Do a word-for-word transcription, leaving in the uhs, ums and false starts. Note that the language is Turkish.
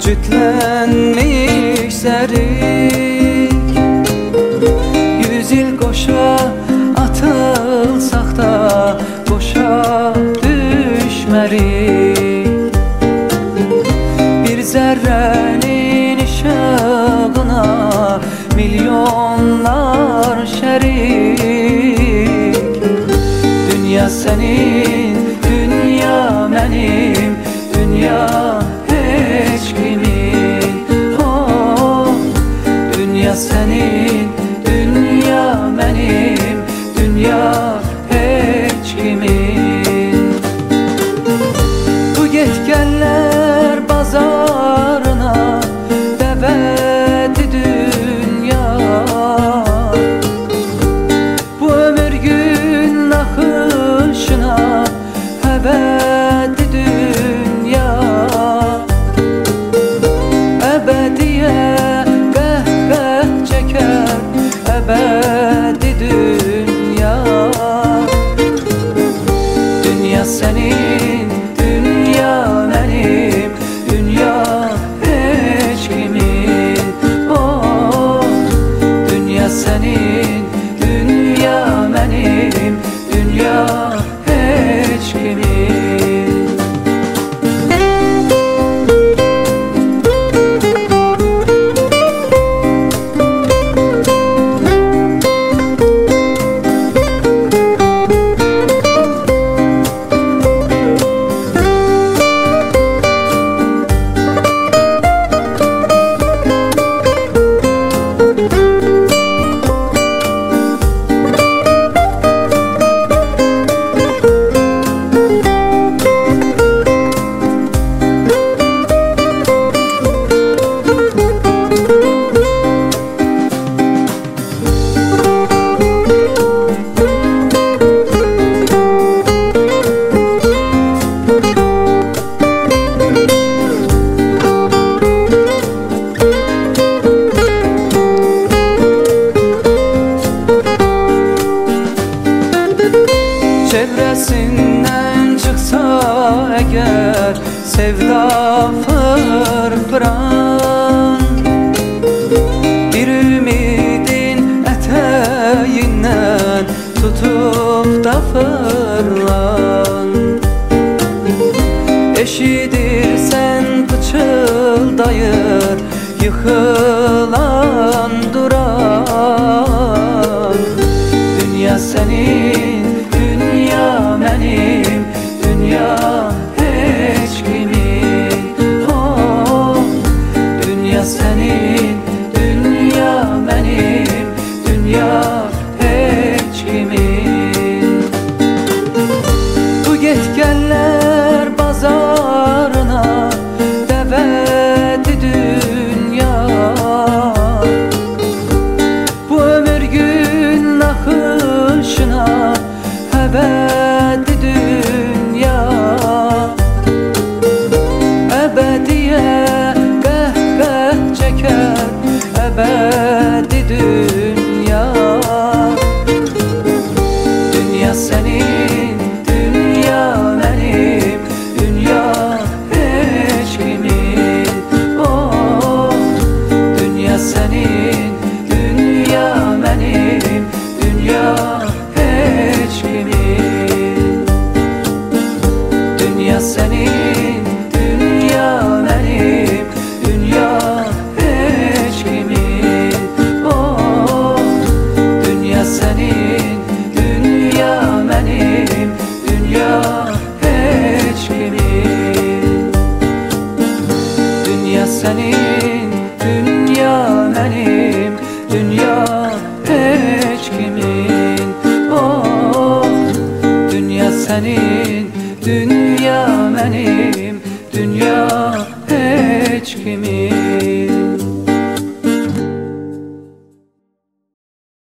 cütlenmiş serik. Yüz yıl koşa atılsak da boşa düşmerik. Bir zerrenin ışığına milyonlar şerik. Dünya senin, dünya benim, dünya hiç kimin. Oh, dünya senin, dünya benim, dünya hiç kimin. Bu getkenler bazarına deveti dünya. Bu ömür gün akışına ebedi dünya. Ebediye qəhqəh çəkər ebedi dünya. Dünya senin, dünya benim, dünya hiç kimin. Oh, dünya senin, dünya benim, dünya hiç kimin. Çevresinden çıksa eğer sevda fırfıran, bir ümidin eteğinden tutup da fırlan. Eşidirsen pıçıldayır yıkılan duran. Dünya senin, dünya benim, dünya hiç kimin. Oh, dünya senin, dünya benim, dünya hiç kimin. Bu getkenler bazarına deveti dünya. Bu ömür gün akışına ebedi dünya. Ebediye qəhqəh çəkər ebedi dünya. Dünya senin, dünya benim, dünya hiç kimin. Oh, dünya senin, dünya benim, dünya hiç kimin. Dünya senin, dünya benim, dünya hiç kimin. Oh, dünya senin, dünya benim, dünya hiç kimin. Dünya senin, dünya benim, dünya hiç kimin. Oh, dünya senin, dünya benim, dünya hiç kimin.